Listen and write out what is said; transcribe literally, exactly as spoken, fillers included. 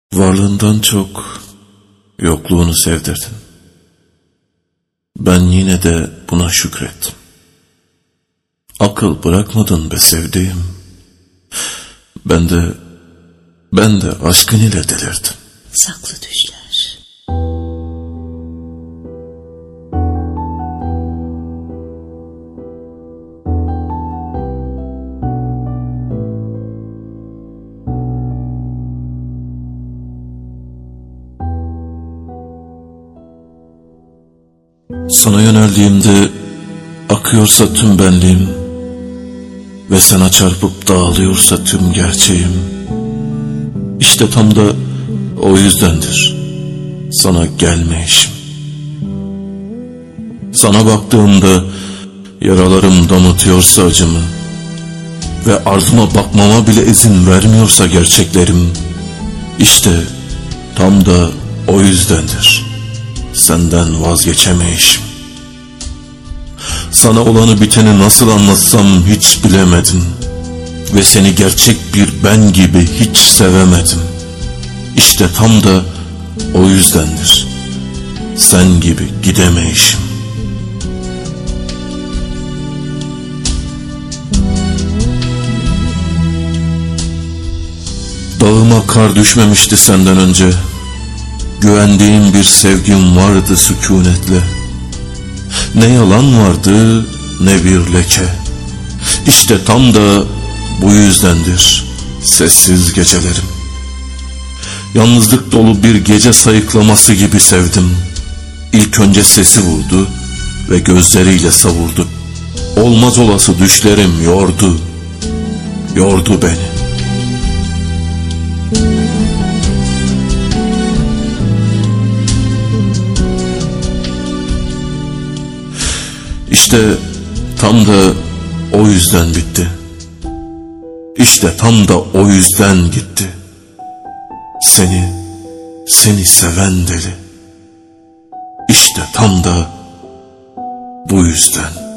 Varlığından çok yokluğunu sevdirdin. Ben yine de buna şükrettim. Akıl bırakmadın be sevdiğim. Ben de, ben de aşkın ile delirdim. Saklı düşler. Sana yöneldiğimde akıyorsa tüm benliğim ve sana çarpıp dağılıyorsa tüm gerçeğim, İşte tam da o yüzdendir sana gelmeyişim. Sana baktığımda yaralarım damıtıyorsa acımı ve ardıma bakmama bile izin vermiyorsa gerçeklerim, İşte tam da o yüzdendir senden vazgeçemeyişim. Sana olanı biteni nasıl anlatsam hiç bilemedim ve seni gerçek bir ben gibi hiç sevemedim. İşte tam da o yüzdendir sen gibi gidemeyişim. Dağıma kar düşmemişti senden önce. Güvendiğim bir sevgim vardı sükunetle. Ne yalan vardı ne bir leke. İşte tam da bu yüzdendir sessiz gecelerim. Yalnızlık dolu bir gece sayıklaması gibi sevdim. İlk önce sesi vurdu ve gözleriyle savurdu. Olmaz olası düşlerim yordu, yordu beni. İşte tam da o yüzden bitti. İşte tam da o yüzden gitti. Seni, seni seven deli. İşte tam da bu yüzden.